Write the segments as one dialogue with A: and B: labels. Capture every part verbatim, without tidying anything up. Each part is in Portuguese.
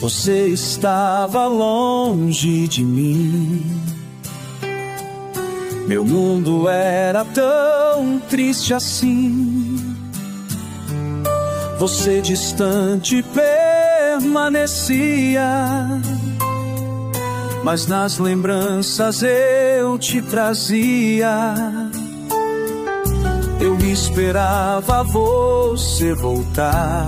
A: você estava longe de mim. Meu mundo era tão triste assim. Você distante permanecia, mas nas lembranças eu te trazia. Eu esperava você voltar,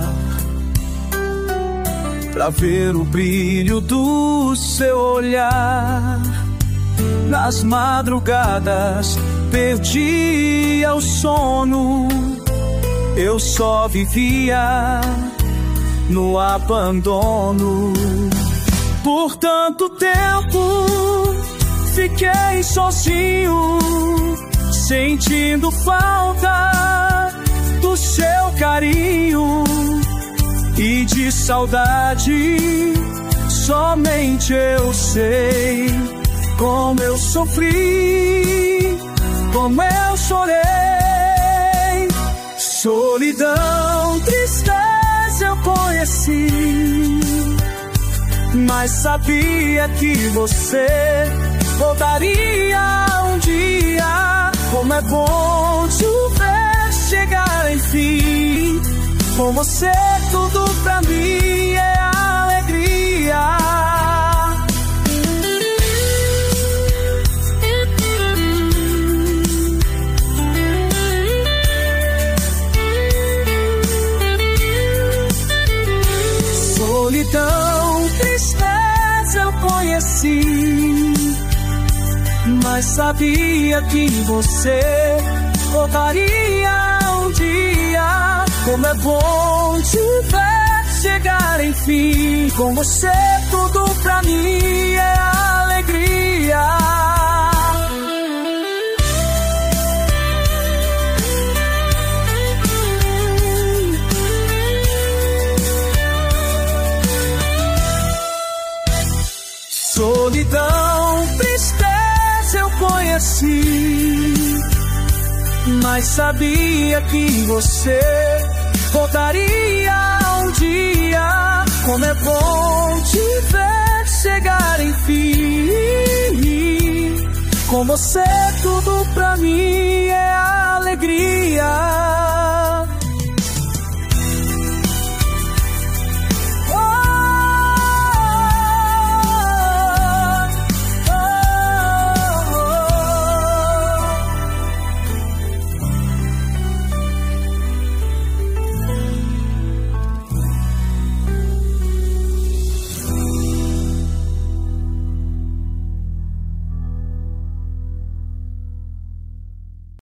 A: pra ver o brilho do seu olhar. Nas madrugadas perdia o sono, eu só vivia no abandono. Por tanto tempo fiquei sozinho, sentindo falta do seu carinho. E de saudade somente eu sei como eu sofri, como eu chorei. Solidão, tristeza eu conheci, mas sabia que você voltaria um dia. Como é bom te ver chegar enfim. Com você tudo pra mim é alegria. Solidão, tristeza eu conheci, mas sabia que você voltaria um dia. Como é bom te ver chegar enfim. Com você tudo pra mim é alegria. Solidão, tristeza eu conheci, mas sabia que você voltaria um dia. Como é bom te ver chegar enfim. Com você tudo pra mim é alegria.